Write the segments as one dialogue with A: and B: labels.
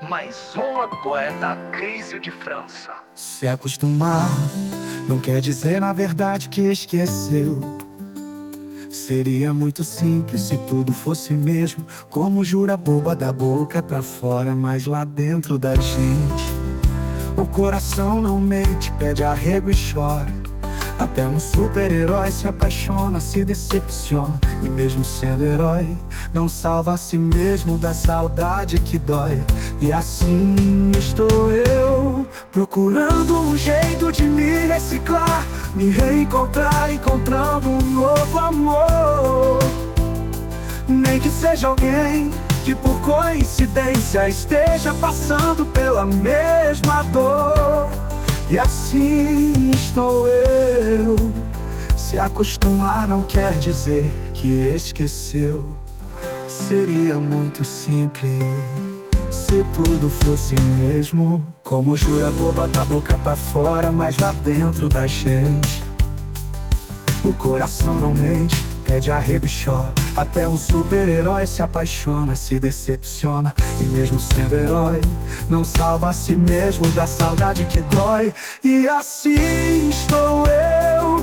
A: Mais uma poeta crise de França.
B: Se acostumar não quer dizer na verdade que esqueceu. Seria muito simples se tudo fosse mesmo como jura boba da boca pra fora, mas lá dentro da gente o coração não mente, pede arrego e chora. Até um super-herói se apaixona, se decepciona, e mesmo sendo herói não salva a si mesmo da saudade que dói. E assim estou eu, procurando um jeito de me reciclar, me reencontrar, encontrando um novo amor. Nem que seja alguém que por coincidência esteja passando pela mesma dor. E assim estou eu. Se acostumar não quer dizer que esqueceu. Seria muito simples se tudo fosse mesmo como jura boba da boca pra fora, mas lá dentro da gente o coração não mente, pede arrego e chora. Até um super-herói se apaixona, se decepciona, e mesmo sendo herói não salva a si mesmo da saudade que dói. E assim estou eu,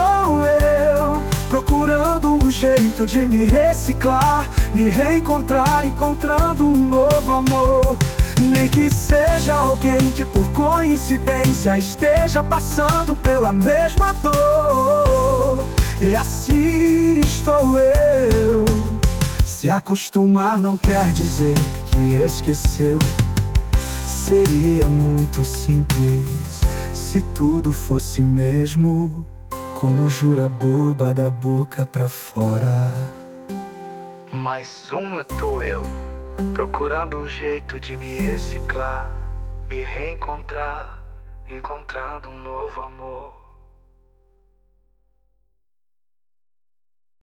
B: procurando um jeito de me reciclar, me reencontrar, encontrando um novo amor. Nem que seja alguém que por coincidência esteja passando pela mesma dor. E assim estou eu. Se acostumar não quer dizer que esqueceu. Seria muito simples se tudo fosse mesmo como jura boba da boca pra fora.
A: Mais uma tô eu, procurando um jeito de me reciclar, me reencontrar, encontrando um novo amor.